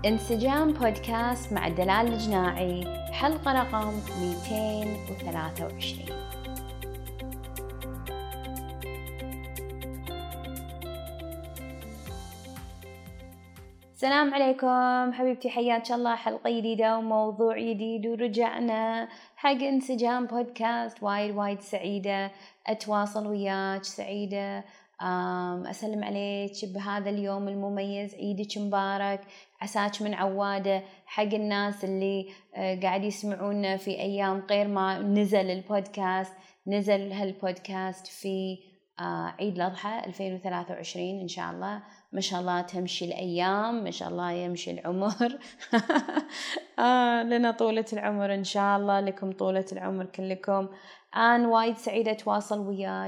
انسجام بودكاست مع دلال الجناعي، حلقة رقم 223. السلام عليكم حبيبتي، حياك الله. حلقة جديدة وموضوع جديد، ورجعنا حق انسجام بودكاست. وايد سعيدة أتواصل وياك، سعيدة أسلم عليك بهذا اليوم المميز. عيدك مبارك، عساك من عوادة. حق الناس اللي قاعد يسمعونا في أيام غير ما نزل البودكاست، نزل هالبودكاست في عيد الأضحى 2023 إن شاء الله. ما شاء الله تمشي الأيام، ما شاء الله يمشي العمر. لنا طولة العمر إن شاء الله، لكم طولة العمر كلكم. أنا وايد سعيدة أتواصل وياك،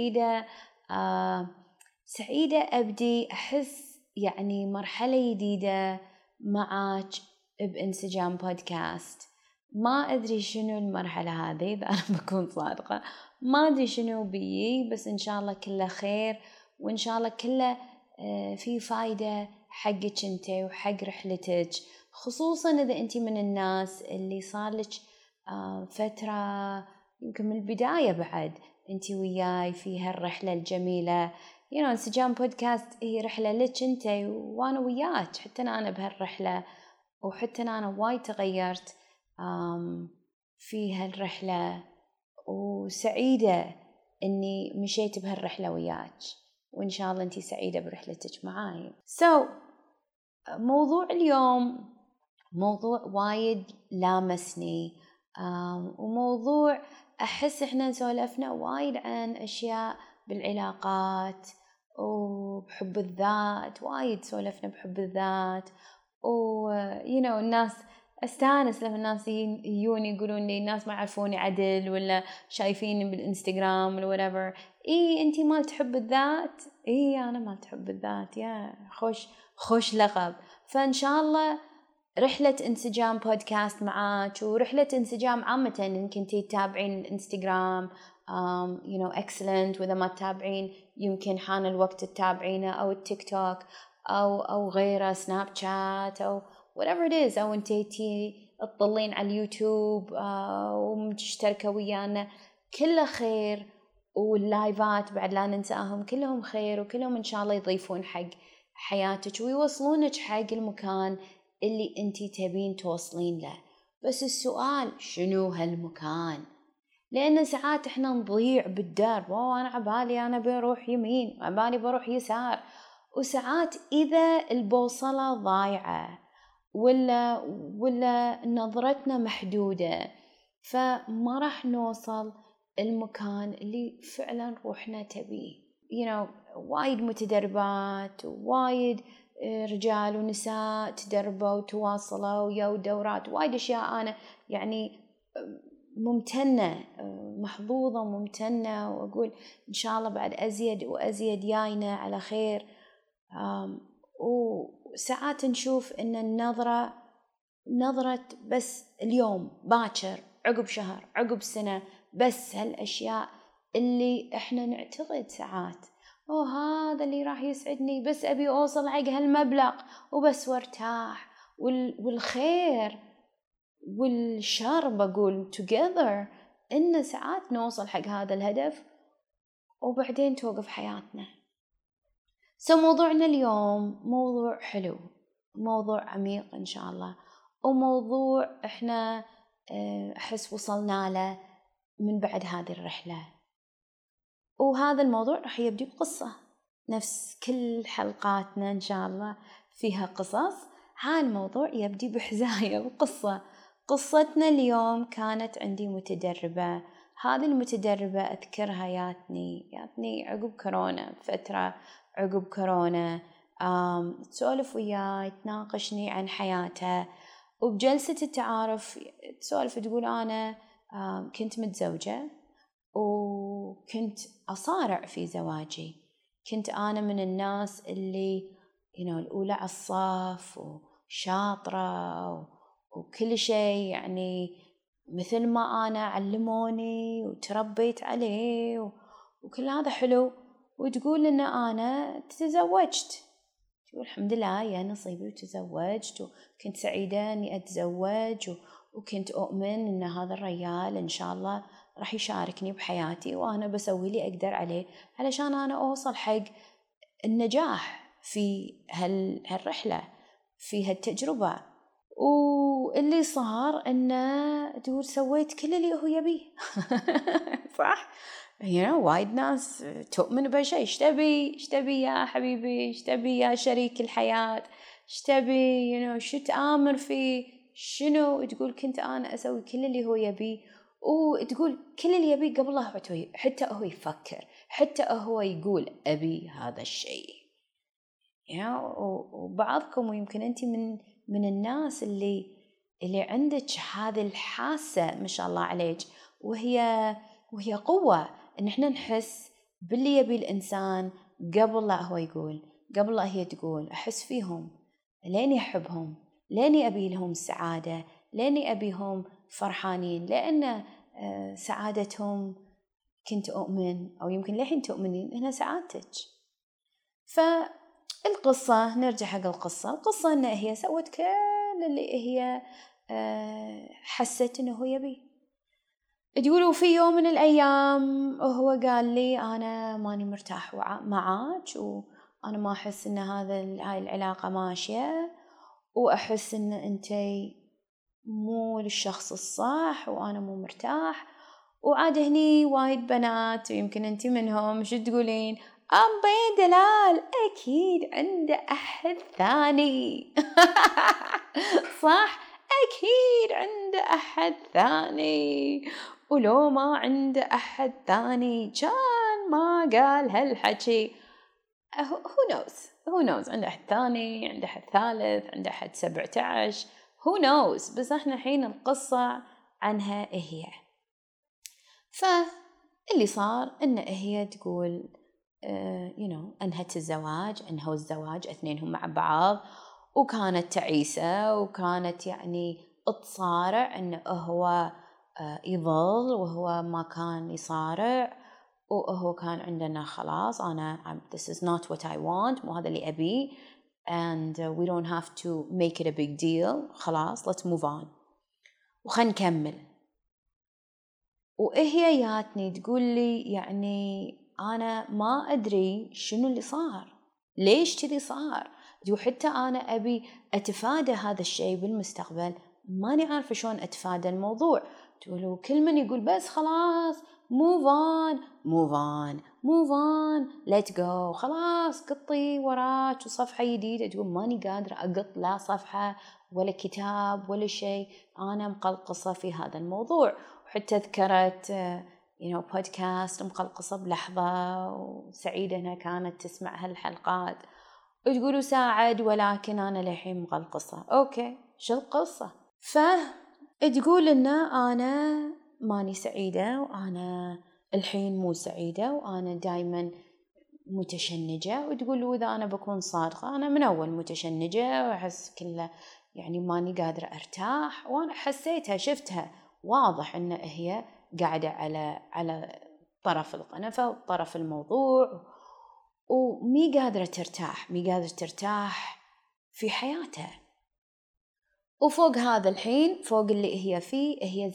سعيدة أبدي أحس يعني مرحلة جديدة معاك بانسجام بودكاست. ما أدري شنو المرحلة هذه، إذا أنا بكون صادقة ما أدري شنو بيي، بس إن شاء الله كله خير، وإن شاء الله كله في فايدة حقك انت وحق رحلتك، خصوصا إذا أنت من الناس اللي صارلك فترة يمكن من البداية بعد أنت وياي في هالرحلة الجميلة. انسجام بودكاست هي رحلة لك انت وانا وياك، حتى أنا بهالرحلة، وحتى أنا وايد تغيرت في هالرحلة، وسعيدة أني مشيت بهالرحلة وياك، وإن شاء الله أنتي سعيدة برحلتك معاي. موضوع اليوم موضوع وايد لامسني، وموضوع أحس إحنا سولفنا وايد عن أشياء بالعلاقات وبحب الذات، وايد سولفنا بحب الذات. الناس استانس لما الناس يجون يقولون لي الناس ما يعرفوني عدل، ولا شايفيني بالانستغرام ولا whatever. انتي ما تحب الذات؟ انا ما تحب الذات، يا خوش لقب. فان شاء الله رحلة انسجام بودكاست معاك، ورحلة انسجام عامة إن كنتي تتابعين الانستغرام excellent، وإذا ما تتابعين يمكن حان الوقت تتابعينه، أو التيك توك أو غيره، سناب شات أو whatever it is، أو انتي تطلين على اليوتيوب ومشتركة ويانا. كله خير، واللايفات بعد لا ننساهم، كلهم خير، وكلهم إن شاء الله يضيفون حق حياتك ويوصلونك حق المكان اللي انتي تبين توصلين له. بس السؤال شنو هالمكان؟ لأن ساعات احنا نضيع بالدرب، أنا عبالي أنا بروح يمين، عبالي بروح يسار، وساعات إذا البوصلة ضايعة ولا نظرتنا محدودة، فما راح نوصل المكان اللي فعلا روحنا تبيه. وايد متدربات، وايد رجال ونساء تدربوا وتواصلوا ويا دورات، وايد أشياء أنا يعني ممتنة، محظوظة وممتنة، وأقول إن شاء الله بعد أزيد وأزيد جاينا على خير. وساعات نشوف إن نظرة بس اليوم، باكر، عقب شهر، عقب سنة، بس هالأشياء اللي إحنا نعتقد ساعات هذا اللي راح يسعدني، بس أبي أوصل حق هالمبلغ وبس وارتاح. والخير والشر بقول together، إن ساعات نوصل حق هذا الهدف وبعدين توقف حياتنا. موضوعنا اليوم موضوع حلو، موضوع عميق إن شاء الله، وموضوع إحنا أحس وصلنا له من بعد هذه الرحلة. وهذا الموضوع راح يبدي بقصة، نفس كل حلقاتنا إن شاء الله فيها قصص. الموضوع يبدي بحزاية وقصة. قصتنا اليوم كانت عندي متدربة. هذه المتدربة أذكرها ياتني عقب كورونا، فترة عقب كورونا، تسولف وياي، تناقشني عن حياتها، وبجلسة التعارف تسولف تقول أنا كنت متزوجة وكنت أصارع في زواجي. كنت أنا من الناس اللي الأولى على الصف وشاطرة وكل شيء، يعني مثل ما أنا علموني وتربيت عليه وكل هذا حلو. وتقول إن أنا تزوجت، تقول الحمد لله يا نصيبي وتزوجت، وكنت سعيدة إني أتزوج، وكنت أؤمن إن هذا الرجال إن شاء الله راح يشاركني بحياتي، وأنا بسوي لي أقدر عليه علشان أنا أوصل حق النجاح في هالرحلة، في هالتجربة. واللي صار إنه تقول سويت كل اللي هو يبيه. صح؟ وايد ناس تؤمن بهالشيء. ايش تبي يا حبيبي؟ ايش تبي يا شريك الحياة؟ ايش تبي؟ شو تآمر فيه؟ شنو؟ تقول كنت أنا أسوي كل اللي هو يبيه، وتقول كل اللي يبيه قبل لا حتى هو يفكر، حتى هو يقول أبي هذا الشيء. وبعضكم ويمكن أنت من الناس اللي عندك هذه الحاسة ما شاء الله عليك، وهي قوة إن إحنا نحس باللي يبي الإنسان قبل لا هو يقول، قبل لا هي تقول. أحس فيهم لأني أحبهم، لأني أبي لهم السعادة، لأني أبيهم فرحانين، لأن سعادتهم كنت أؤمن، أو يمكن لحين تؤمنين إنها سعادتك. فالقصة نرجع حق القصة إن هي سوت كل اللي هي حست إنه هو يبي. تقولوا في يوم من الأيام هو قال لي أنا ماني مرتاح معاك، وأنا ما أحس إن هاي العلاقة ماشية، وأحس إن أنتي مو الشخص الصح، وأنا مو مرتاح. وعاد هني وايد بنات ويمكن أنتي منهم، شو تقولين؟ أمبي دلال أكيد عنده أحد ثاني. صح؟ أكيد عنده أحد ثاني، ولو ما عنده أحد ثاني كان ما قال هالحكي. who knows عنده أحد ثاني، عنده أحد ثالث، عنده أحد 17، who knows. بس احنا حين القصة عنها هي. فاللي صار إن هي تقول أنهت الزواج، أنهوا الزواج اثنينهم مع بعض، وكانت تعيسة، وكانت تصارع إنه هو يظل، وهو ما كان يصارع، وهو كان عندنا خلاص this is not what I want، مو هذا اللي أبيه، and we don't have to make it a big deal، خلاص let's move on وخلنا نكمل. وهي ياتني تقول لي أنا ما أدري شنو اللي صار، ليش كذي صار، وحتى أنا أبي أتفادى هذا الشيء بالمستقبل، ماني عارفة شلون أتفادى الموضوع. تقولوا كل من يقول بس خلاص move on let go، خلاص قطي وراك وصفحة جديدة. تقول ماني قادرة أقط لا صفحة ولا كتاب ولا شيء، أنا مقلقصة في هذا الموضوع. وحتى ذكرت بودكاست مقلقصة بلحظة، وسعيدة أنها كانت تسمع هالحلقات، وتقولوا ساعد ولكن أنا للحين مقلقصة. أوكي شو القصة؟ فتقول إن أنا ماني سعيدة، وأنا الحين مو سعيدة، وأنا دايما متشنجة. وتقول وإذا أنا بكون صادقة أنا من أول متشنجة، وأحس كله ماني قادرة أرتاح. وأنا حسيتها، شفتها واضح إن هي قاعدة على طرف القنفة وطرف الموضوع، ومي قادرة ترتاح في حياتها. وفوق هذا الحين، فوق اللي هي فيه، هي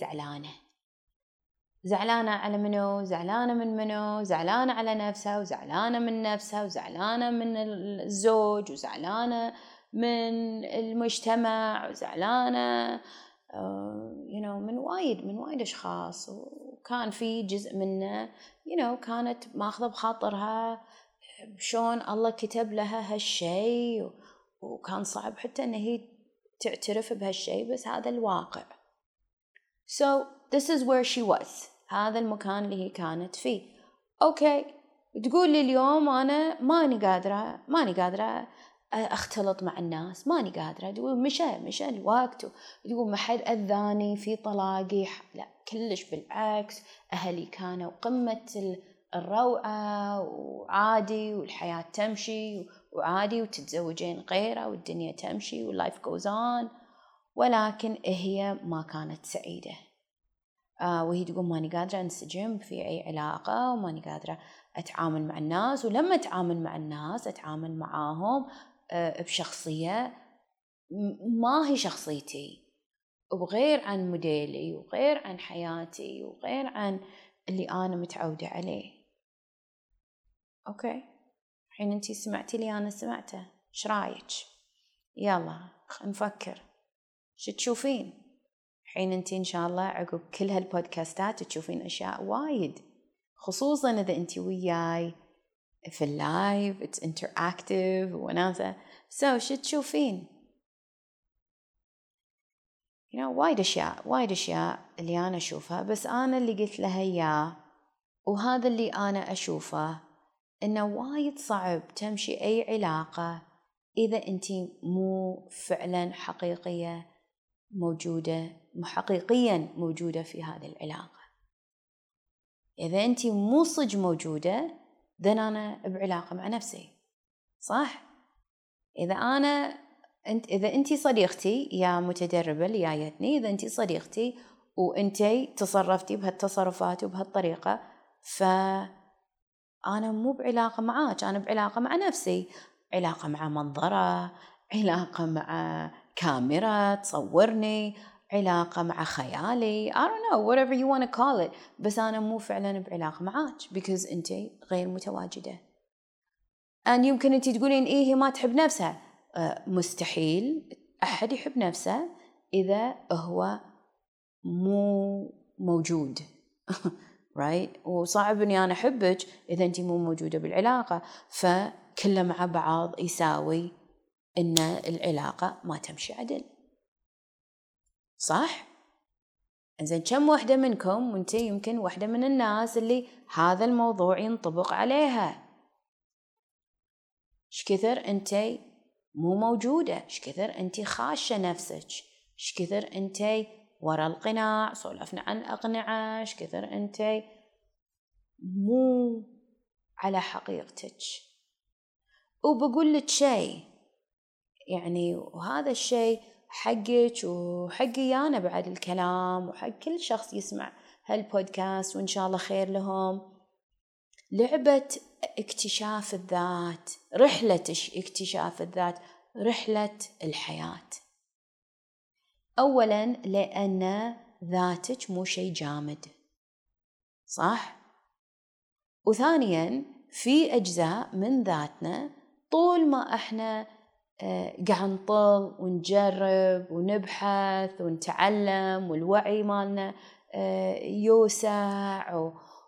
زعلانة على منو؟ زعلانة من منو؟ زعلانة على نفسها، وزعلانة من نفسها، وزعلانة من الزوج، وزعلانة من المجتمع، وزعلانة من وايد أشخاص. وكان في جزء منه كانت ماخذة بخاطرها شون الله كتب لها هالشيء، وكان صعب حتى أن هي تعترف بهالشيء، بس هذا الواقع. So this is where she was، هذا المكان اللي هي كانت فيه. أوكي، تقول لي اليوم أنا ماني قادرة أختلط مع الناس، ماني قادرة. تقول مشى الوقت، تقول ما حد أذاني في طلاقي، لا كلش بالعكس، أهلي كانوا قمة الروعة، وعادي، والحياة تمشي، وعادي، وتتزوجين غيره، والدنيا تمشي، واللايف goes on. ولكن هي ما كانت سعيدة. وهي تقول ماني قادرة أنسجم في أي علاقة، وماني قادرة أتعامل مع الناس، ولما أتعامل مع الناس أتعامل معاهم بشخصية ما هي شخصيتي، وغير عن موديلي وغير عن حياتي وغير عن اللي أنا متعودة عليه. أوكي، الحين أنتي سمعتي لي أنا سمعته، إيش رايك؟ يلا نفكر، شو تشوفين؟ الحين أنتي إن شاء الله عقب كل هالبودكاستات تشوفين أشياء وايد، خصوصا إذا أنتي وياي في اللايف it's interactive وناسة. شو تشوفين؟ وايد أشياء اللي أنا أشوفها، بس أنا اللي قلت لها إياه وهذا اللي أنا أشوفه، إنه وايد صعب تمشي أي علاقة إذا أنتي مو فعلا حقيقيا موجودة في هذه العلاقة. إذا أنتي مو صج موجودة then أنا بعلاقة مع نفسي، صح؟ إذا أنتي صديقتي يا متدربة اللي جايتني، إذا أنتي صديقتي وأنتي تصرفتي بهالتصرفات وبهالطريقة، فأنا مو بعلاقة معاك، أنا بعلاقة مع نفسي، علاقة مع منظرة، علاقة مع كاميرا تصورني، علاقة مع خيالي، I don't know whatever you want to call it، بس أنا مو فعلا بعلاقة معاك because أنتي غير متواجدة. يمكن أنتي تقولين إيه هي ما تحب نفسها، مستحيل أحد يحب نفسه إذا هو مو موجود right؟ وصعب إني أنا أحبك إذا أنتي مو موجودة بالعلاقة، فكله مع بعض يساوي إن العلاقة ما تمشي عدل، صح؟ إنزين كم واحدة منكم وأنتي يمكن واحدة من الناس اللي هذا الموضوع ينطبق عليها؟ إيش كثر أنتي مو موجودة، إيش كثر أنتي خاشة نفسك، إيش كثر أنتي ورا القناع، سولفنا عن الأقنعة، إيش كثر أنتي مو على حقيقتك. وبقول لك شيء وهذا الشيء حقك وحقي أنا بعد الكلام، وحق كل شخص يسمع هالبودكاست وإن شاء الله خير لهم. لعبة اكتشاف الذات، رحلة اكتشاف الذات، رحلة الحياة. أولاً لأن ذاتك مو شيء جامد، صح؟ وثانياً في أجزاء من ذاتنا طول ما إحنا قاعد نطل ونجرب ونبحث ونتعلم والوعي مالنا يوسع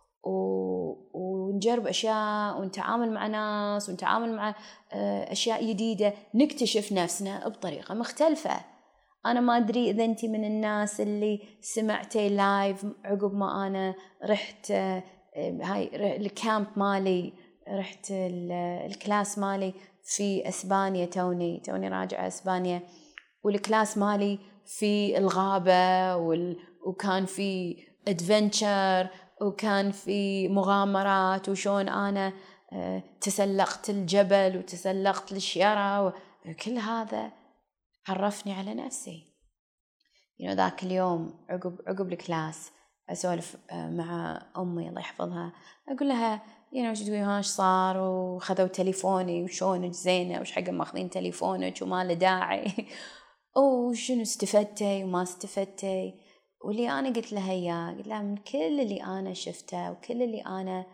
ونجرب أشياء ونتعامل مع ناس ونتعامل مع أشياء جديدة، نكتشف نفسنا بطريقة مختلفة. أنا ما أدري إذا أنتي من الناس اللي سمعتي لايف عقب ما أنا رحت هاي الكامب مالي، رحت الكلاس مالي في أسبانيا، توني راجعة أسبانيا، والكلاس مالي في الغابة وكان في أدفنتشر وكان في مغامرات، وشون أنا تسلقت الجبل وتسلقت الشيرة وكل هذا عرفني على نفسي. ذاك اليوم عقب الكلاس أسولف مع أمي الله يحفظها، أقول لها شو تقولين هاش صار وخذوا تليفوني وشونك زينة وش حق ماخذين تليفونك وما له داعي وشنو استفدتي وما استفدتي. واللي أنا قلت لها إياه، قلت لها من كل اللي أنا شفته وكل اللي أنا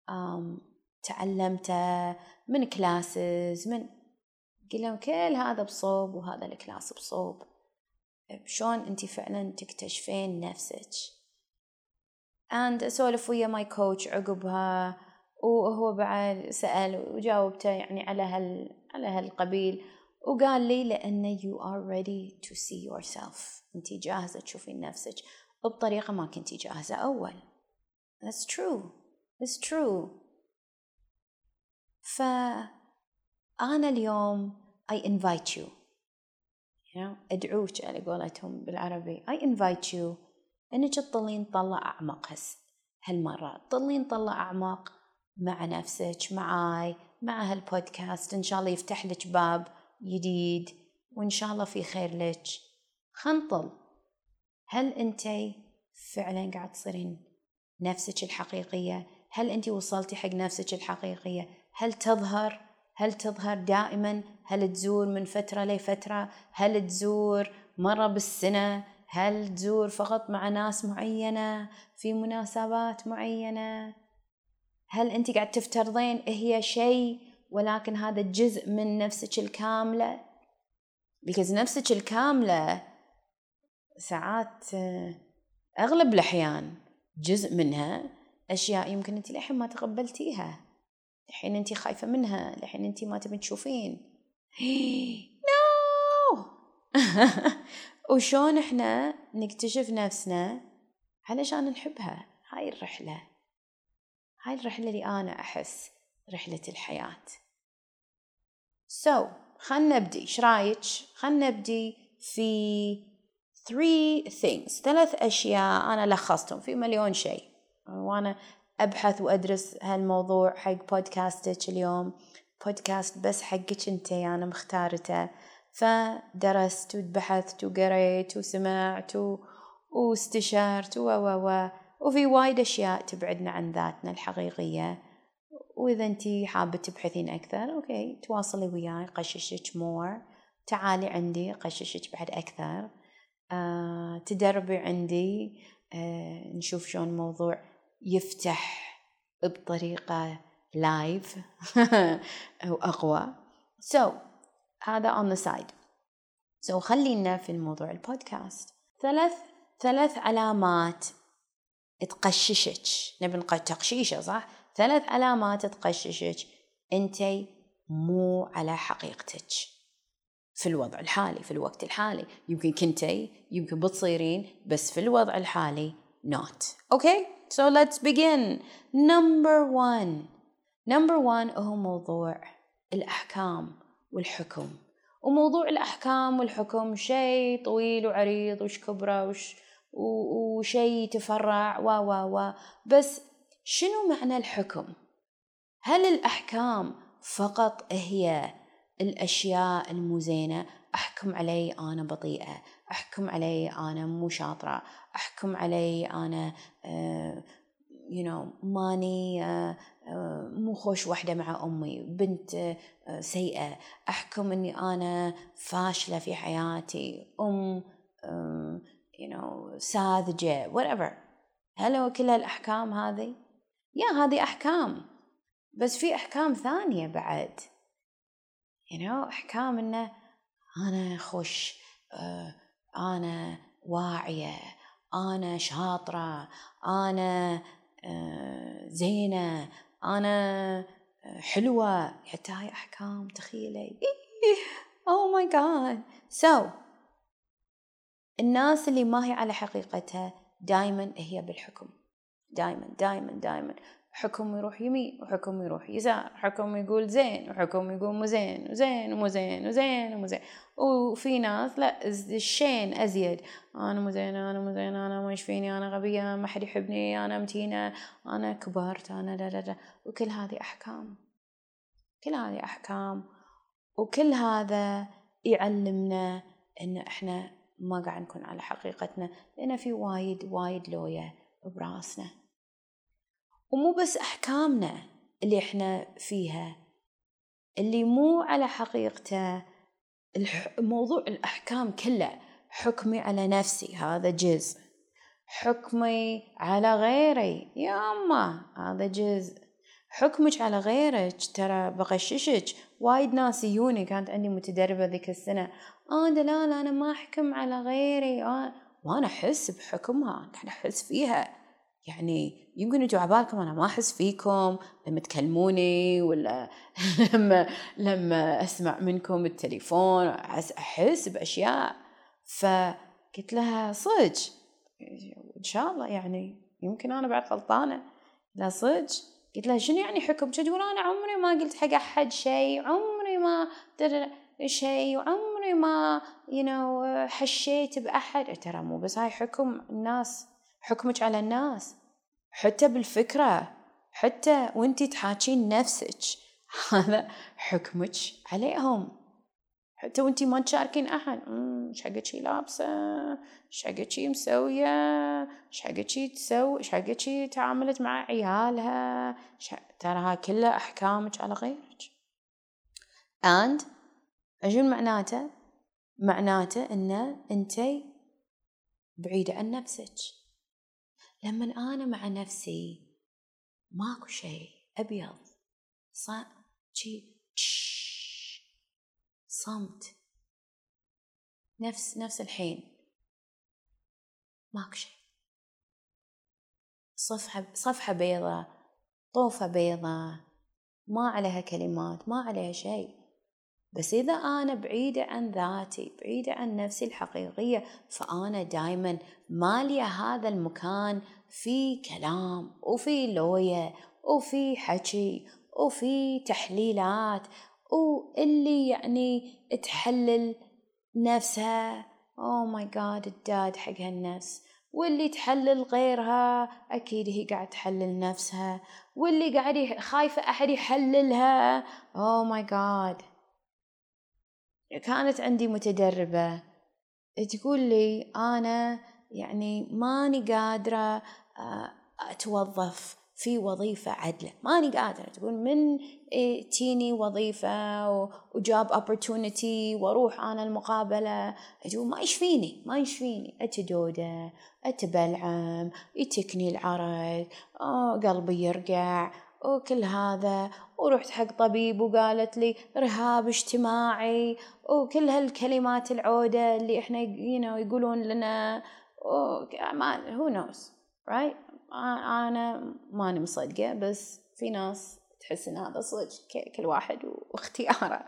تعلمته من كلاسز، قلت لهم كل هذا بصوب وهذا الكلاس بصوب، شلون أنتي فعلا تكتشفين نفسك. أسولف ويا ماي كوتش عقبها، وهو بعد سأل وجاوبته على هالقبيل، وقال لي لأن you are ready to see yourself، أنتي جاهزة تشوفين نفسك بطريقة ما كنتي جاهزة أول. That's true. فأنا اليوم I invite you، أدعوك على قولتهم بالعربي، I invite you أنك تطلين طلع أعمق هالمرة، تطلين طلع أعمق مع نفسك، معاي، مع هالبودكاست، إن شاء الله يفتح لك باب جديد وإن شاء الله في خير لك. خنطل، هل أنتي فعلا قاعد تصيرين نفسك الحقيقية؟ هل أنتي وصلتي حق نفسك الحقيقية؟ هل هل تظهر دائما؟ هل تزور من فترة لفترة؟ هل تزور مرة بالسنة؟ هل تزور فقط مع ناس معينة في مناسبات معينة؟ هل أنت قاعد تفترضين هي شيء ولكن هذا جزء من نفسك الكاملة؟ because نفسك الكاملة ساعات أغلب الأحيان جزء منها أشياء يمكن أنت لحين ما تقبلتيها، لحين أنت خايفة منها، لحين أنت ما تبي تشوفين. no وشون إحنا نكتشف نفسنا علشان نحبها. هاي الرحلة اللي أنا أحس رحلة الحياة. خلنا نبدي. إيش رايك؟ خلنا نبدي في 3 أشياء أنا لخصتهم في مليون شيء، وأنا أبحث وأدرس هالموضوع حق بودكاستك اليوم. بودكاست بس حقك أنتي، أنا مختارته، فدرست وبحثت وقريت وسمعت واستشارت وفي وايد أشياء تبعدنا عن ذاتنا الحقيقية. وإذا أنتي حابة تبحثين أكثر أوكي، تواصلي وياي، قششك مور، تعالي عندي قششك بعد أكثر. تدربي عندي، نشوف شلون الموضوع يفتح بطريقة لايف وأقوى. هذا on the side. خلينا في الموضوع البودكاست. 3 علامات تقششك، نبي تقشيشة صح؟ 3 علامات تقششك أنتي مو على حقيقتك في الوضع الحالي، في الوقت الحالي. يمكن كنتي، يمكن بتصيرين، بس في الوضع الحالي not. Okay, so let's begin. Number one هو موضوع الأحكام والحكم. وموضوع الأحكام والحكم شيء طويل وعريض وش كبره وشيء تفرع بس شنو معنى الحكم؟ هل الأحكام فقط هي الأشياء المو زينة؟ أحكم علي أنا بطيئة، أحكم علي أنا مو شاطرة، أحكم علي أنا ماني مو خوش وحدة مع أمي، بنت سيئة، أحكم أني أنا فاشلة في حياتي، ساذجة whatever. هل هو كل الأحكام هذه؟ هذه أحكام، بس في أحكام ثانية بعد. أحكام إنه أنا خوش، أنا واعية، أنا شاطرة، أنا زينة، أنا حلوة. حتى هاي أحكام، تخيلي. oh my god. الناس اللي ما هي على حقيقتها دايما هي بالحكم، دايما حكم يروح يمين وحكم يروح يسار، حكم يقول زين وحكم يقول مو زين، وزين ومو زين، وزين ومو زين. وفي ناس لا، الشين أزيد، أنا مو زين، أنا ما يشفيني، أنا غبية، ما حد يحبني، أنا متينة، أنا كبرت، أنا لا. وكل هذه أحكام، وكل هذا يعلمنا إن إحنا ما قاعد نكون على حقيقتنا، لأن في وايد لوية براسنا. ومو بس أحكامنا اللي إحنا فيها اللي مو على حقيقته، موضوع الأحكام كله. حكمي على نفسي هذا جزء، حكمي على غيري ياما هذا جزء، حكمك على غيرك. ترى بغششك، وايد ناس يوني، كانت عندي متدربة ذيك السنة، لا أنا ما أحكم على غيري، وأنا أحس بحكمها، قاعد أحس فيها. يعني يمكن انتوا عبالكم أنا ما أحس فيكم لما تكلموني، ولا لما أسمع منكم بالتليفون أحس بأشياء. فقلت لها صدق إن شاء الله، يعني يمكن أنا بعد غلطانة. لا صدق. قلت لها شنو يعني حكم؟ تقول أنا عمري ما قلت حق أحد شيء، عمري ما شيء، وعمري ما حشيت بأحد. ترى مو بس هاي حكم الناس، حكمك على الناس، حتى بالفكرة، حتى وانتي تحاكين نفسك هذا حكمك عليهم. حتى وانتي ما تشاركين أحد، إيش حقك شي لابسة، إيش حقك شي مسوية، إيش حقك شي تسوي، إيش حقك شي تعاملت مع عيالها، ترى ها كلها أحكامك على غيرك. and أجون معناته إن أنتي بعيدة عن نفسك. لما أنا مع نفسي ماكو شيء أبيض صمت، نفس الحين ماكو شيء، صفحة بيضة، طوفة بيضة، ما عليها كلمات، ما عليها شيء. بس إذا أنا بعيدة عن ذاتي، بعيدة عن نفسي الحقيقية، فأنا دايما مالية هذا المكان في كلام وفي لوية وفي حكي وفي تحليلات، واللي يعني تحلل نفسها oh my god الداد حق هالنفس، واللي تحلل غيرها أكيد هي قاعد تحلل نفسها، واللي قاعد خايفة أحد يحللها oh my god. كانت عندي متدربة تقول لي أنا يعني ماني قادرة أتوظف في وظيفة عدلة، ماني قادرة، تقول من تيني وظيفة وجاب opportunity واروح أنا المقابلة، تقول ما يشفيني أتدودة، أتبلعم، يتكني العرق، قلبي يرجع وكل هذا، ورحت حق طبيب وقالت لي رهاب اجتماعي وكل هالكلمات العودة اللي احنا يقولون لنا who knows right. أنا ماني مصدقة، بس في ناس تحس إن هذا صدق، كل واحد واختياره.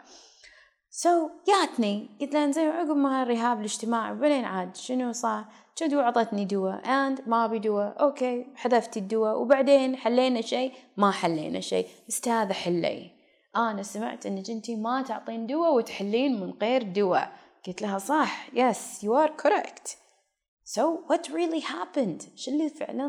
ياتني قلت لها زين عقب ما الرهاب الاجتماعي وبعدين عاد شنو صار؟ كنت عطتني دواء and ما أبي دواء، أوكي حذفت الدواء، وبعدين حلينا شيء ما حلينا شيء، استاذة حلي أنا سمعت إنك أنتي ما تعطين دواء وتحلين من غير دواء. قلت لها صح yes you are correct. So what really happened؟ شو اللي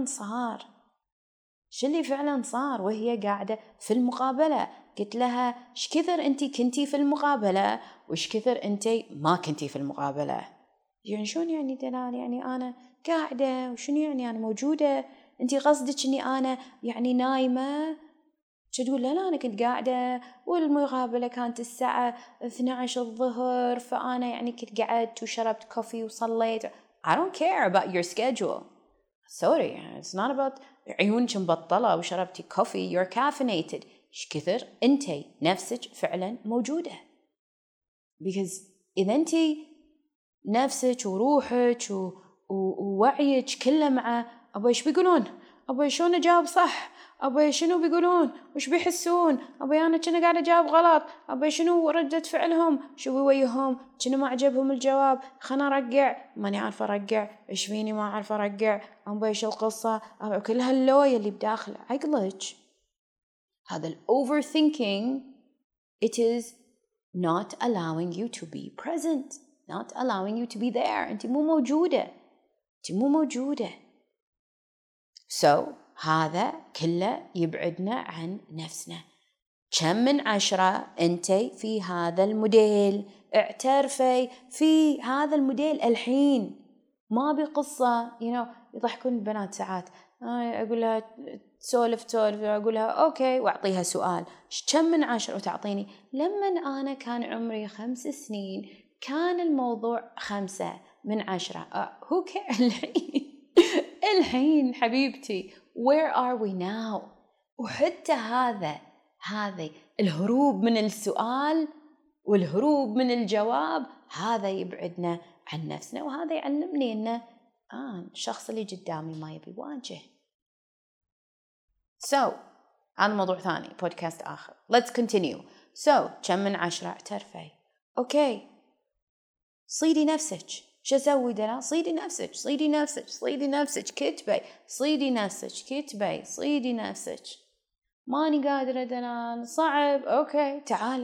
فعلا صار وهي قاعدة في المقابلة؟ قلت لها ايش كثر انتي كنتي في المقابلة وايش كثر انتي ما كنتي في المقابلة؟ يعني شلون يعني دلال؟ يعني انا قاعدة وشنو يعني انا موجودة؟ انتي قصدك اني انا يعني نايمة؟ تقول لا أنا كنت قاعدة والمقابلة كانت الساعة 12 الظهر، فأنا يعني كنت قعدت وشربت كوفي وصليت. I don't care about your schedule. Sorry, it's not about عيونك مبطلة وشربتي كوفي. You're caffeinated. إيش كثر أنتي نفسك فعلا موجودة. Because إذا أنتي نفسك وروحك ووعيك كله مع أبا إيش بيقولون، أبا شلون أجاوب صح، أبا شنو بيقولون، وش بيحسون، أبا أنا كنا قاعدة أجاوب غلط، أبا شنو ردة فعلهم، شو بيويهم، كنا ما عجبهم الجواب، خنا أرجع، ماني عارفة أرجع، إيش فيني ما عارفة أرجع، أبا إيش القصة، أبا كل هاللوية اللي بداخل عقلك. هذا overthinking. It is not allowing you to be present, not allowing you to be there. أنت مو موجودة. So هذا كله يبعدنا عن نفسنا. كم من 10 أنتي في هذا الموديل؟ اعترفي في هذا الموديل الحين. ما بقصة يضحكون البنات ساعات، أقول لها سولف أقول لها أوكي وأعطيها سؤال كم من 10 وتعطيني. لما أنا كان عمري 5 سنين كان الموضوع 5 من 10. who cares الحين حبيبتي where are we now؟ وحتى هذا الهروب من السؤال والهروب من الجواب هذا يبعدنا عن نفسنا، وهذا يعلمني إنه الشخص اللي قدامي ما يبي يواجه. هذا موضوع ثاني، بودكاست آخر. let's continue. كم من 10 اعترفي. أوكي صيدي نفسك. شو أسوي دلال؟ صيدي نفسك كتبي، صيدي نفسك. ماني قادرة دلال، صعب. أوكي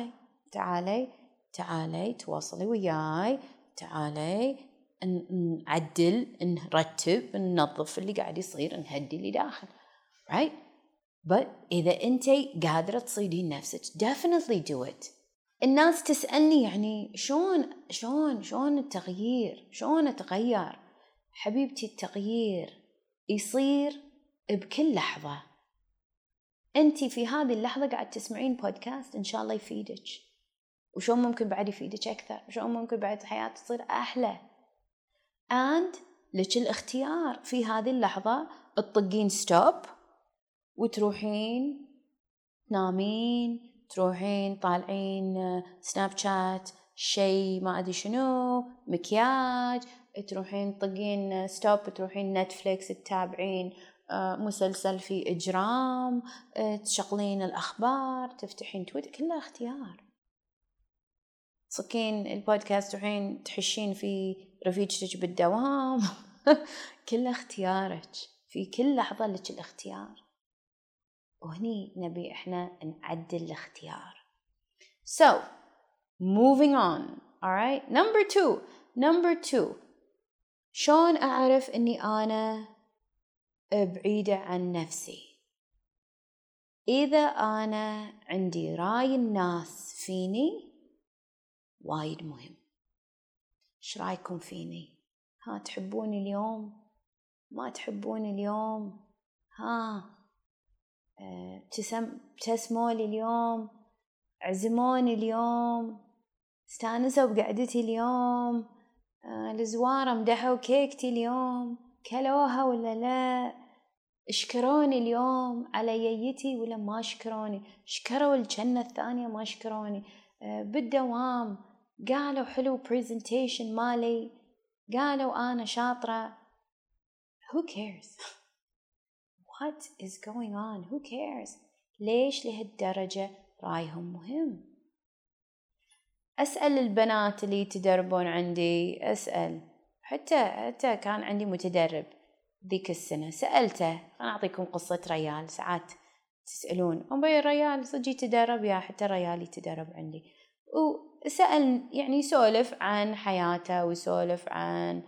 تعالي تواصلي وياي، تعالي نعدل، نرتب، ننظف اللي قاعد يصير، نهدي اللي داخل right. but إذا أنتي قادرة تصيدين نفسك definitely do it. الناس تسألني يعني شلون التغيير، شلون أتغير؟ حبيبتي التغيير يصير بكل لحظة. أنتي في هذه اللحظة قاعد تسمعين بودكاست إن شاء الله يفيدك، وشون ممكن بعد يفيدك أكثر، وشون ممكن بعد حياتك تصير أحلى. and لك الاختيار في هذه اللحظة تطقين ستوب وتروحين تنامين، تروحين طالعين سناب شات، شيء ما أدري شنو، مكياج، تروحين تطقين ستوب، تروحين نتفليكس تتابعين مسلسل فيه إجرام، تشغلين الأخبار، تفتحين تويتر، كله اختيار. تصكين البودكاست تروحين تحشين في رفيجتك بالدوام كله اختيارك، في كل لحظة لك الاختيار. وهني نبي إحنا نعدل الاختيار. So, moving on. Alright, number two. شلون أعرف إني أنا بعيدة عن نفسي؟ إذا أنا عندي رأي الناس فيني وايد مهم. إيش رأيكم فيني؟ تحبوني اليوم؟ ما تحبوني اليوم؟ ابتسموا لي اليوم؟ عزموني اليوم؟ استانسوا بقعدتي اليوم؟ الزوارة مدحوا كيكتي اليوم؟ كلوها ولا لا؟ اشكروني اليوم على ييتي ولا ما شكروني؟ شكروا الجنة الثانية ما شكروني؟ بالدوام قالوا حلو presentation مالي، قالوا أنا شاطرة. Who cares? What is going on? Who cares? ليش لهالدرجة رأيهم مهم؟ أسأل البنات اللي يتدربون عندي، أسأل حتى كان عندي متدرب ذيك السنة، سألته. أنا أعطيكم قصة ريال، ساعات تسألون أبي الريال صدق يتدرب؟ يا حتى ريال يتدرب عندي. وسأل يعني يسولف عن حياته ويسولف عن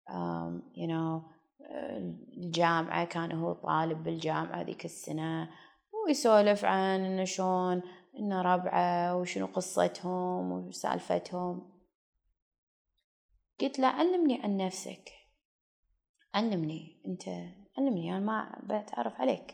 الجامعة، كان هو طالب بالجامعة ذيك السنة، ويسولف عن إنه شون إنه ربعه وشنو قصتهم وسالفتهم. قلت له علمني عن نفسك، علمني أنا ما بتعرف عليك.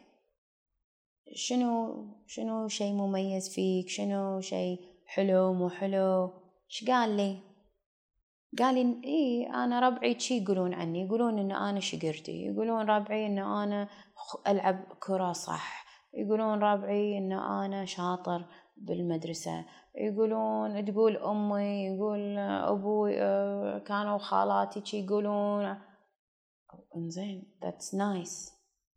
شنو شيء مميز فيك؟ شنو شيء حلو مو حلو؟ إيش قال لي؟ قال لي إيه أنا ربعي شي يقولون عني، يقولون إن أنا شقرتي، يقولون ربعي إن أنا ألعب كرة صح، يقولون ربعي إن أنا شاطر بالمدرسة، يقولون تقول أمي، يقول أبوي، كانوا خالاتي شي يقولون. إنزين that's nice.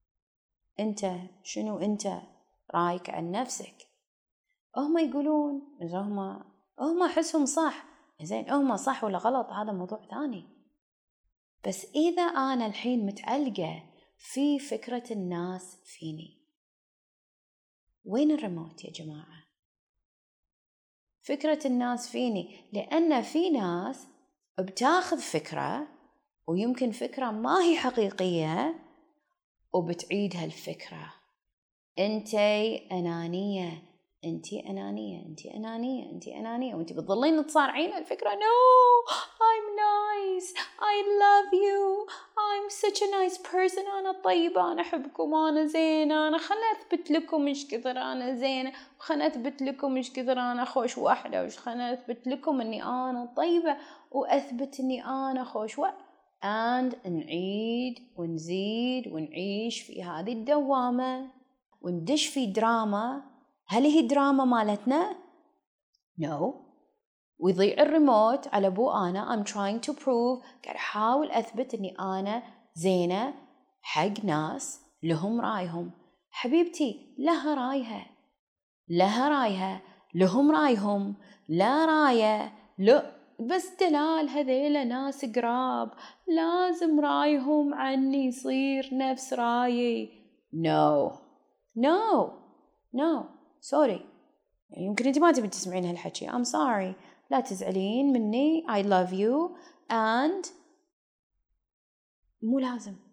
شنو أنت رأيك عن نفسك؟ هم يقولون هم أحسهم صح. زين هم صح ولا غلط هذا موضوع ثاني. بس إذا أنا الحين متعلقة في فكرة الناس فيني، وين الريموت يا جماعة؟ فكرة الناس فيني، لأن في ناس بتاخذ فكرة ويمكن فكرة ما هي حقيقية وبتعيد هالفكرة. أنتي أنانية، أنتي أنانية، أنتي أنانية، أنتي أنانية، وأنتي بتظلين تصارعين الفكرة. No, I'm nice, I love you, I'm such a nice person. أنا طيبة، أنا أحبكم، أنا زينة، أنا خلنا أثبت لكم إيش كثر أنا زينة، وخلنا أثبت لكم إيش كثر أنا خوش واحدة، وإيش خلنا أثبت لكم إني أنا طيبة، وأثبت إني أنا خوش and نعيد ونزيد ونعيش في هذه الدوامة وندش في دراما. هل هي دراما مالتنا؟ No. ويضيع الريموت على أبو أنا I'm trying to prove، قاعد أحاول أثبت أني أنا زينة حق ناس لهم رأيهم. حبيبتي لها رأيها، لهم رأيهم، لا راية، لا بس دلال هذيلا ناس قراب لازم رايهم عني يصير نفس رايي. No sorry، يمكن انت ما تبي تسمعين هالحكي. I'm sorry، لا تزعلين مني، I love you and مو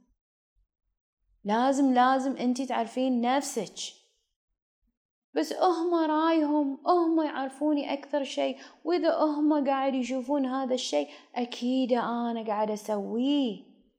لازم انت تعرفين نفسك. بس هم رايهم، هم يعرفوني أكثر شيء، وإذا هم قاعد يشوفون هذا الشيء أكيد أنا قاعد أسويه.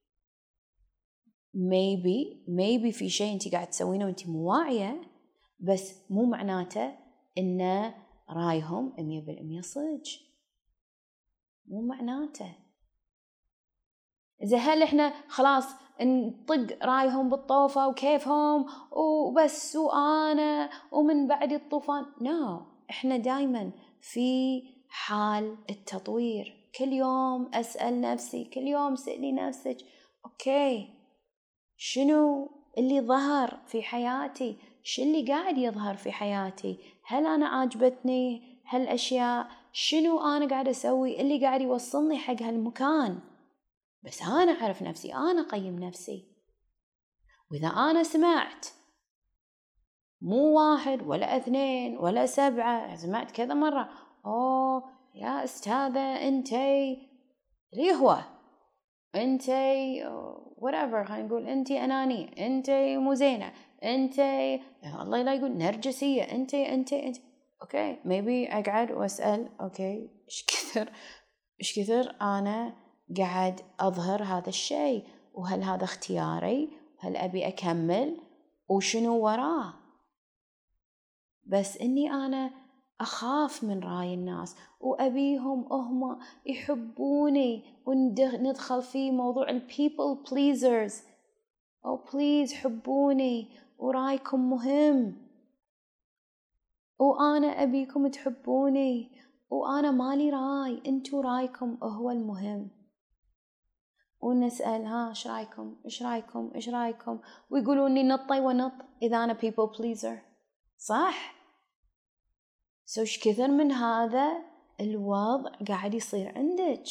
maybe في شيء أنت قاعد تسوينه وأنت مو واعية، بس مو معناته إن رايهم 100% صدق. مو معناته إذا هل إحنا خلاص نطق رايهم بالطوفة وكيفهم وبس وأنا ومن بعد الطوفان. إحنا دايما في حال التطوير. كل يوم أسأل نفسي، كل يوم سألي نفسك أوكي شنو اللي ظهر في حياتي؟ شو اللي قاعد يظهر في حياتي؟ هل أنا عاجبتني هالأشياء؟ شنو أنا قاعد أسوي اللي قاعد يوصلني حق هالمكان؟ بس أنا أعرف نفسي، أنا أقيم نفسي. وإذا أنا سمعت مو 1 ولا 2 ولا 7، سمعت كذا مرة يا أستاذة أنتي اللي هو أنتي whatever، خلينا نقول أنتي أنانية، أنتي مو زينة، أنتي الله لا يقول نرجسية، أنتي أوكي maybe أقعد وأسأل أوكي إيش كثر أنا قاعد أظهر هذا الشيء، وهل هذا اختياري، هل أبي أكمل، وشنو وراه. بس إني أنا أخاف من رأي الناس وأبيهم هم يحبوني وندخل في موضوع people pleasers. please حبوني ورأيكم مهم، وأنا أبيكم تحبوني، وأنا مالي رأي، أنتوا رأيكم هو المهم. ونسأل إيش رأيكم ويقولوني نطي ونط إذا أنا people pleaser، صح؟ إيش كثر من هذا الوضع قاعد يصير عندك.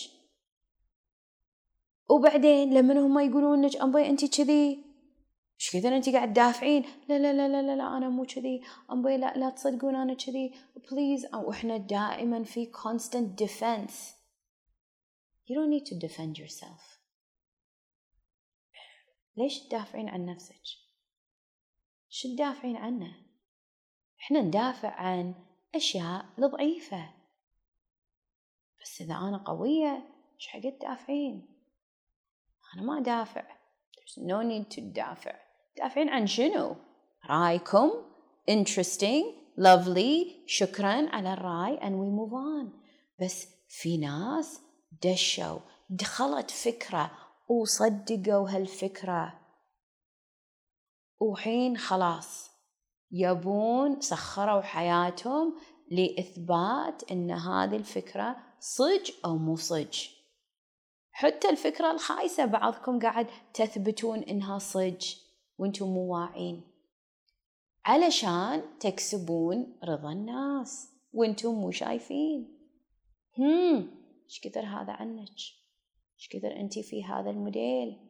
وبعدين لما هم يقولون لك أمبي أنتي كذي، إيش كثر أنتي قاعد تدافعين، لا لا لا لا لا أنا مو كذي، أمبي لا تصدقون أنا كذي please. أو إحنا دائما في constant defense. you don't need to defend yourself. ليش تدافعين عن نفسك؟ شو تدافعين عنه؟ إحنا ندافع عن أشياء ضعيفة، بس إذا أنا قوية إيش حق تدافعين؟ أنا ما دافع. there's no need to دافع. دافعين عن شنو؟ رأيكم interesting lovely، شكرا على الرأي and we move on. بس في ناس دخلت فكرة وصدقوا هالفكرة، وحين خلاص يبون سخروا حياتهم لإثبات إن هذه الفكرة صج أو مو صج. حتى الفكرة الخايسة بعضكم قاعد تثبتون إنها صج وإنتم مو واعين، علشان تكسبون رضا الناس وإنتم مو شايفين. إيش كثر هذا عنك؟ إيش كثر أنتي في هذا الموديل؟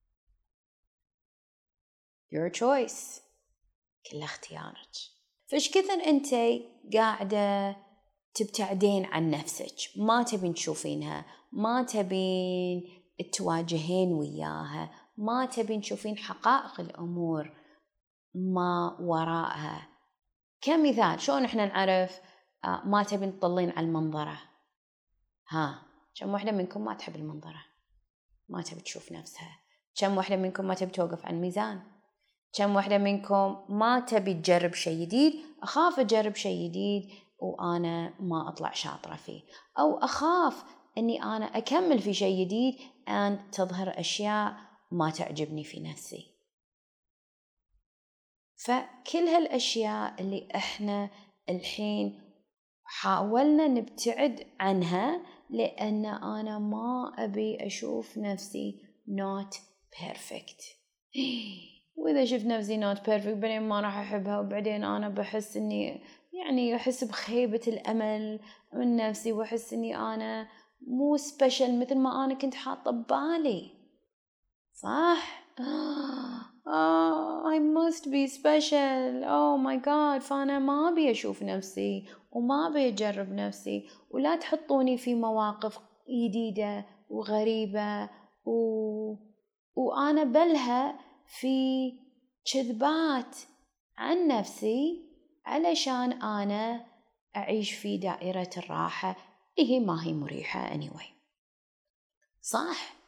your choice، كل اختيارك. فإيش كثر أنتي قاعدة تبتعدين عن نفسك، ما تبين تشوفينها، ما تبين تواجهين وياها، ما تبين تشوفين حقائق الأمور ما وراءها. كمثال شلون إحنا نعرف ما تبين تطلين على المنظرة؟ كم واحدة منكم ما تحب المنظرة، ما تبي تشوف نفسها؟ كم واحدة منكم ما تبي توقف على الميزان؟ كم واحدة منكم ما تبي تجرب شيء جديد؟ أخاف أجرب شيء جديد وأنا ما أطلع شاطرة فيه، أو أخاف أني أنا أكمل في شيء جديد أن تظهر أشياء ما تعجبني في نفسي. فكل هالأشياء اللي إحنا الحين حاولنا نبتعد عنها لأن أنا ما أبي أشوف نفسي not perfect. وإذا شفت نفسي not perfect بعدين ما راح أحبها، وبعدين أنا بحس إني أحس بخيبة الأمل من نفسي، وأحس إني أنا مو special مثل ما أنا كنت حاطة ببالي، صح؟ I must be special. oh my god. فأنا ما أبي أشوف نفسي وما أبي أجرب نفسي، ولا تحطوني في مواقف جديدة وغريبة وأنا بلها في كذبات عن نفسي علشان أنا أعيش في دائرة الراحة ما هي مريحة anyway، صح؟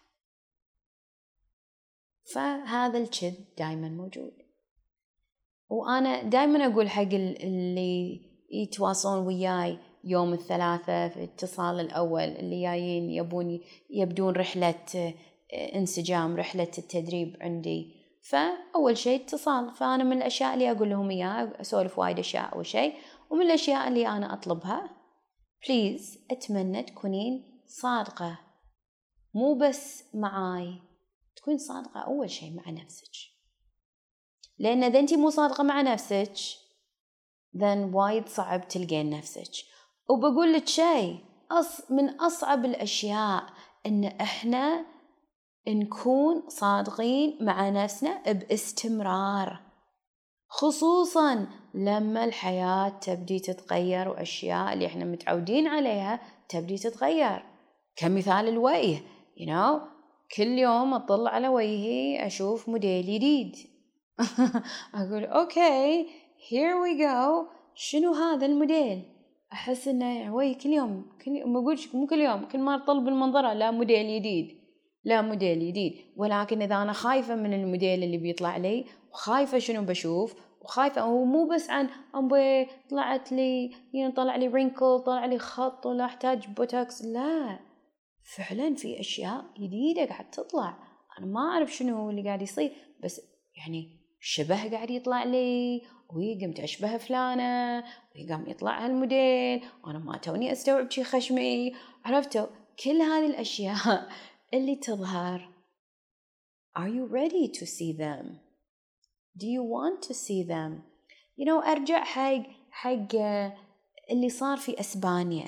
فهذا الكذب دايما موجود. وأنا دايما أقول حق اللي يتواصلون وياي يوم الثلاثاء في الاتصال الأول، اللي جايين يبدون رحلة انسجام، رحلة التدريب عندي. فأول شيء اتصال. فأنا من الأشياء اللي أقول لهم إياها، أسولف وايد أشياء أول شيء، ومن الأشياء اللي أنا أطلبها بليز أتمنى تكونين صادقة، مو بس معاي، تكون صادقة أول شيء مع نفسك. لأن إذا أنتي مو صادقة مع نفسك then وايد صعب تلقين نفسك. وبقول لك شيء، من أصعب الأشياء إن إحنا نكون صادقين مع نفسنا باستمرار، خصوصا لما الحياة تبدي تتغير وأشياء اللي إحنا متعودين عليها تبدي تتغير. كمثال الوجه، كل يوم أطل على وجهي أشوف موديل جديد. أقول أوكي here we go، شنو هذا الموديل؟ أحس إنه وجهي كل يوم ما أقولش مو كل يوم، كل ما أطل بالمنظرة لا موديل جديد، لا موديل جديد. ولكن إذا أنا خايفة من الموديل اللي بيطلع لي، وخايفة شنو بشوف، وخايفة ومو بس عن طلعت لي طلع لي رينكل، طلع لي خط، ولا أحتاج بوتوكس، لا، فعلا في أشياء جديدة قاعد تطلع. أنا ما أعرف شنو اللي قاعد يصير، بس شبه قاعد يطلع لي، قمت أشبه فلانة، قام يطلع هالموديل، وأنا ما توني أستوعب شي خشمي. عرفتوا كل هذه الأشياء اللي تظهر. Are you ready to see them? Do you want to see them? أرجع حق اللي صار في أسبانيا.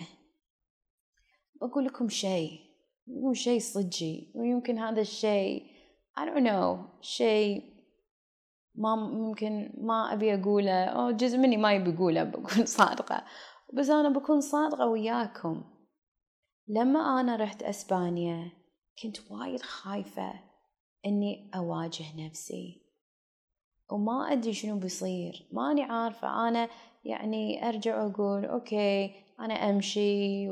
أقول لكم شيء صدقي، ويمكن هذا الشيء I don't know، شيء ما ممكن ما أبي أقوله، أو جزء مني ما يبي أقوله، بكون صادقة، بس أنا بكون صادقة وياكم. لما أنا رحت أسبانيا كنت وايد خايفة إني أواجه نفسي، وما أدري شنو بيصير، ماني عارفة. أنا أرجع أقول أوكي أنا أمشي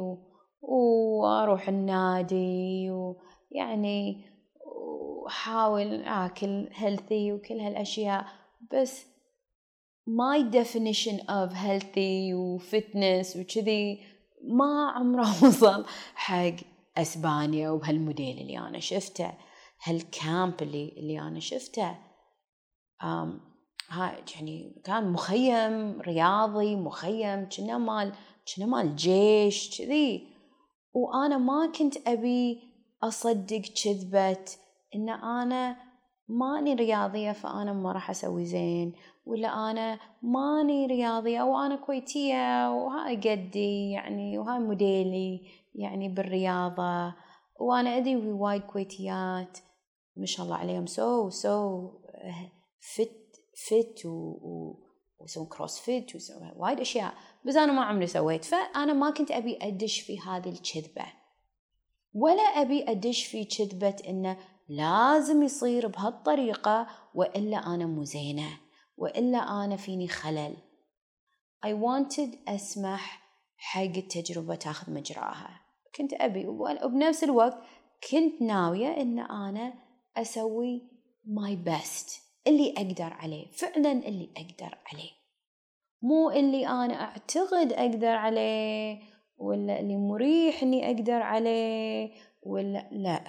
وأروح النادي، وأحاول أكل healthy وكل هالأشياء، بس my definition of healthy وfitness وكذي ما عمره وصل حق أسبانيا وبهالموديل اللي أنا شفته، هالكامب اللي أنا شفته. كان مخيم رياضي، مخيم كنا مال جيش كذي، وأنا ما كنت أبي أصدق كذبة إن أنا ماني رياضية فأنا ما راح أسوي زين، ولا أنا ماني رياضية وأنا كويتية وهاي قدي وهاي موديلي بالرياضة. وأنا أدري وايد كويتيات ما شاء الله عليهم so fit ويسوون كروس فيت ويسوون وايد أشياء، بس أنا ما عمري سويت. فأنا ما كنت أبي أدش في هذه الكذبة، ولا أبي أدش في كذبة إنه لازم يصير بهالطريقة وإلا أنا مو زينة، وإلا أنا فيني خلل. I wanted أسمح حق التجربة تاخذ مجراها، كنت أبي، وبنفس الوقت كنت ناوية إن أنا أسوي my best، اللي أقدر عليه فعلا، اللي أقدر عليه، مو اللي أنا أعتقد أقدر عليه، ولا اللي مريح إني أقدر عليه، ولا لا.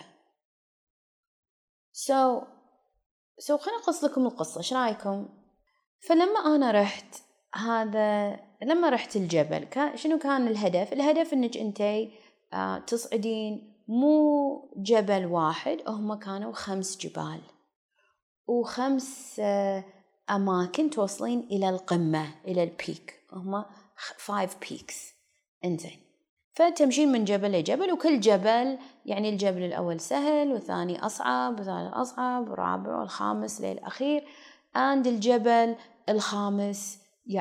خليني أقص لكم القصة، إيش رأيكم؟ فلما أنا لما رحت الجبل، شنو كان الهدف إنك أنتي تصعدين مو جبل واحد، هم كانوا 5 جبال و5 أماكن توصلين إلى القمة، إلى البيك، هم 5 peaks. إنزين، فتمشين من جبل لجبل، وكل جبل الجبل الأول سهل، والثاني أصعب، والثالث أصعب، والرابع والخامس للأخير. الجبل الخامس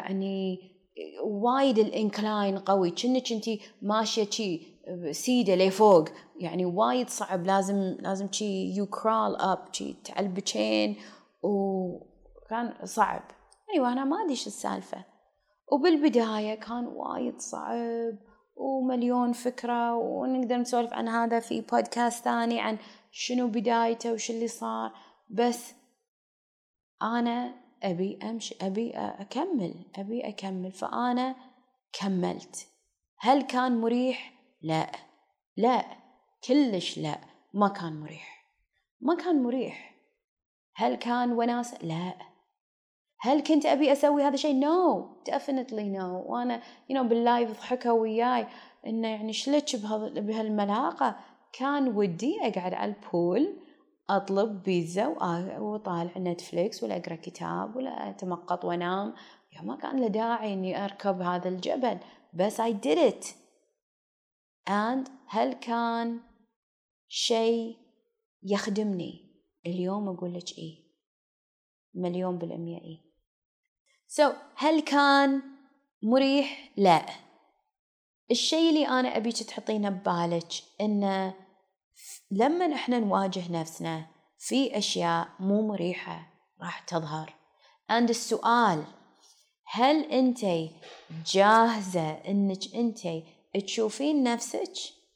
وايد الانكلاين قوي، كأنك انتي ماشية سيدة لفوق، وايد صعب، لازم you crawl up تعلبكين، وكان صعب وأنا ما أدري شو السالفة. وبالبداية كان وايد صعب ومليون فكرة، ونقدر نسولف عن هذا في بودكاست ثاني عن شنو بدايته وش اللي صار. بس أنا أبي أمشي، أبي أكمل. فأنا كملت. هل كان مريح؟ لا كلش لا، ما كان مريح. هل كان وناسة؟ لا. هل كنت أبي أسوي هذا الشيء؟ No, definitely no. وأنا باللايف ضحكوا وياي إنه يعني شلتش بهالملاقة. كان ودي أقعد على البول أطلب بيتزا وطالع نتفليكس ولا أقرأ كتاب ولا أتمقط وأنام. ما كان له داعي إني أركب هذا الجبل، بس I did it. and هل كان شيء يخدمني؟ اليوم أقول لك إيه، 1,000,000% إيه. So هل كان مريح؟ لا. الشيء اللي أنا أبيك تحطينه ببالك إنه لما نحن نواجه نفسنا في أشياء مو مريحة راح تظهر. and السؤال، هل أنت جاهزة إنك أنت تشوفين نفسك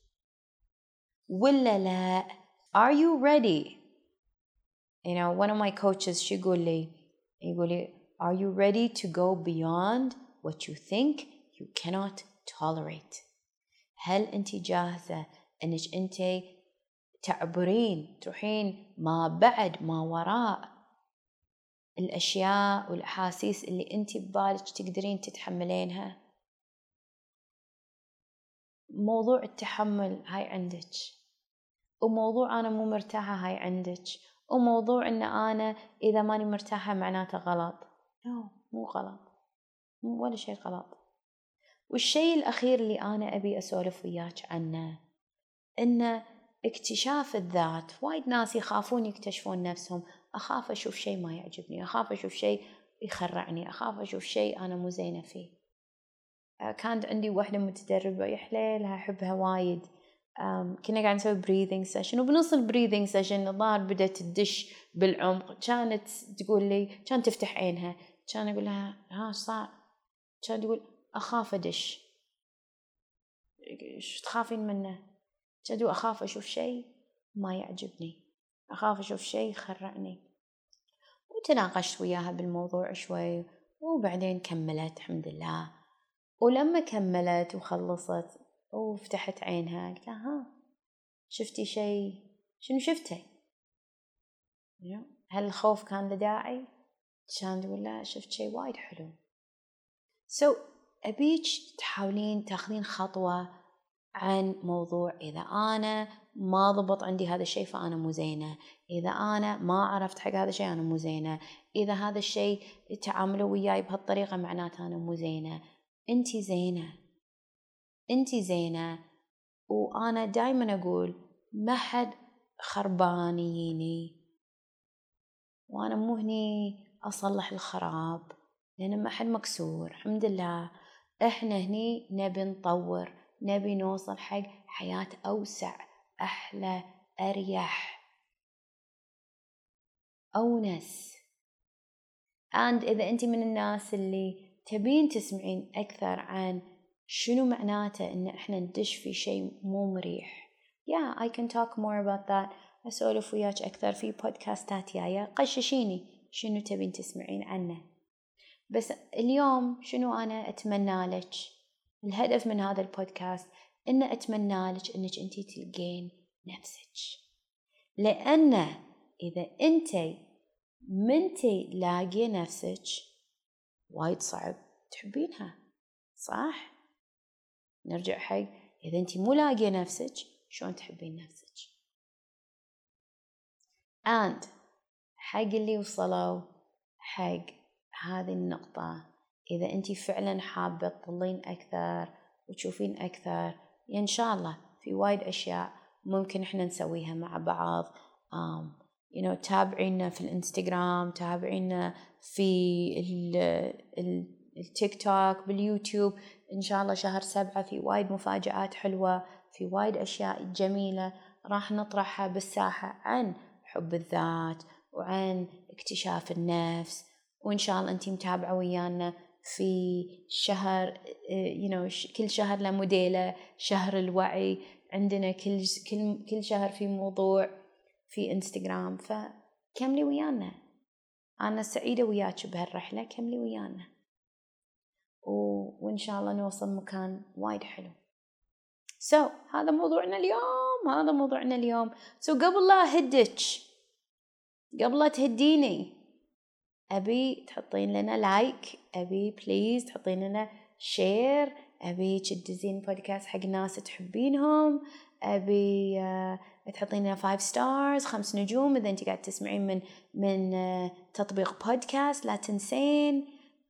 ولا لا؟ Are you ready? One of my coaches يقول لي are you ready to go beyond what you think you cannot tolerate? هل أنت جاهزة إنك أنت تعبرين تروحين ما بعد ما وراء الأشياء والأحاسيس اللي أنت ببالك تقدرين تتحملينها؟ موضوع التحمل هاي عندك، وموضوع أنا مو مرتاحة هاي عندك، وموضوع إن أنا إذا ماني مرتاحة معناته غلط. مو غلط، مو ولا شيء غلط. والشيء الأخير اللي أنا أبي أسولف وياك عنه إن اكتشاف الذات. وايد ناس يخافون يكتشفون نفسهم. أخاف أشوف شيء ما يعجبني، أخاف أشوف شيء يخرعني، أخاف أشوف شيء أنا مو زينة فيه. كانت عندي واحدة متدربة يحليلها أحبها وايد. كنا قاعد نسوي breathing session، وبنص breathing session الظاهر بدأت تدش بالعمق. كانت تقول لي، كانت تفتح عينها، كان أقول لها ها صار، كانت تقول أخاف أدش. إيش تخافين منه؟ كانت تقول أخاف أشوف شيء ما يعجبني، أخاف أشوف شيء يخرعني. وتناقشت وياها بالموضوع شوي، وبعدين كملت الحمد لله. ولما كملت وخلصت وفتحت عينها قلت لها ها شفتي شيء؟ شنو شفتي؟ هل الخوف كان له داعي؟ كان تقول لا شفت شيء وايد حلو. أبيك تحاولين تاخذين خطوة عن موضوع إذا أنا ما ضبط عندي هذا الشيء فأنا مو زينة، إذا أنا ما عرفت حق هذا الشيء أنا مو زينة، إذا هذا الشيء تعاملوا وياي بهالطريقة معناته أنا مو زينة. أنتي زينة، أنتي زينة. وأنا دايما أقول ما حد خربانيني، وأنا مو هني أصلح الخراب، لأن ما حد مكسور الحمد لله. إحنا هني نبي نطور، نبي نوصل حق حياة أوسع، أحلى، أريح، أونس. إذا أنت من الناس اللي تبين تسمعين أكثر عن شنو معناته إن إحنا ندش في شيء مو مريح، I can talk more about that. أسولف وياك أكثر في بودكاستات جاية. قششيني شنو تبين تسمعين عنه. بس اليوم شنو أنا أتمنى لك؟ الهدف من هذا البودكاست إن أتمنى لك إنك أنتي تلقين نفسك، لأن إذا أنتي منتي لاقية نفسك وايد صعب تحبينها، صح؟ نرجع حق إذا أنتي مو لاقية نفسك شلون تحبين نفسك؟ حق اللي وصلوا حق هذه النقطة، إذا أنتي فعلا حابة تطلين أكثر وتشوفين أكثر، إن شاء الله في وايد أشياء ممكن إحنا نسويها مع بعض. تابعينا في الانستغرام، تابعينا في التيك توك، باليوتيوب. إن شاء الله شهر 7 في وايد مفاجآت حلوة، في وايد أشياء جميلة راح نطرحها بالساحة عن حب الذات وعن اكتشاف النفس. وإن شاء الله أنتي متابعة ويانا في شهر كل شهر له موديله، شهر الوعي عندنا كل شهر في موضوع في انستغرام. فكملي ويانا، أنا سعيدة وياك بهالرحلة، كملي ويانا. وإن شاء الله نوصل مكان وايد حلو. هذا موضوعنا اليوم. قبل لا أهدك، قبل لا تهديني، أبي تحطين لنا لايك، أبي بليز تحطين لنا شير، أبي تدزين بودكاست حق ناس تحبينهم، أبي تحطين لنا 5 stars 5 نجوم إذا أنت قاعد تسمعين من تطبيق بودكاست، لا تنسين.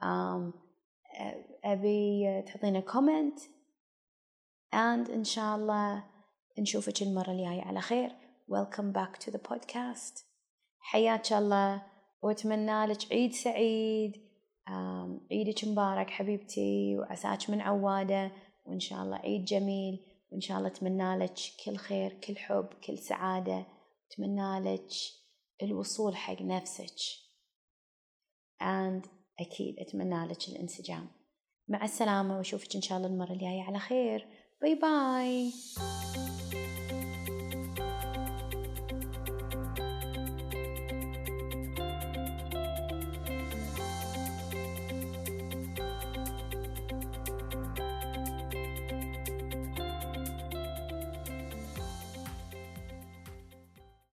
أبي تحطين كومنت، and إن شاء الله نشوفك المرة الجاية على خير. welcome back to the podcast. حياك الله، وأتمنى لك عيد سعيد، عيدك مبارك حبيبتي، وعساك من عوادة، وإن شاء الله عيد جميل، وإن شاء الله أتمنى لك كل خير، كل حب، كل سعادة، أتمنى لك الوصول حق نفسك، and أكيد أتمنى لك الانسجام. مع السلامة، وأشوفك إن شاء الله المرة الجاية على خير. باي باي.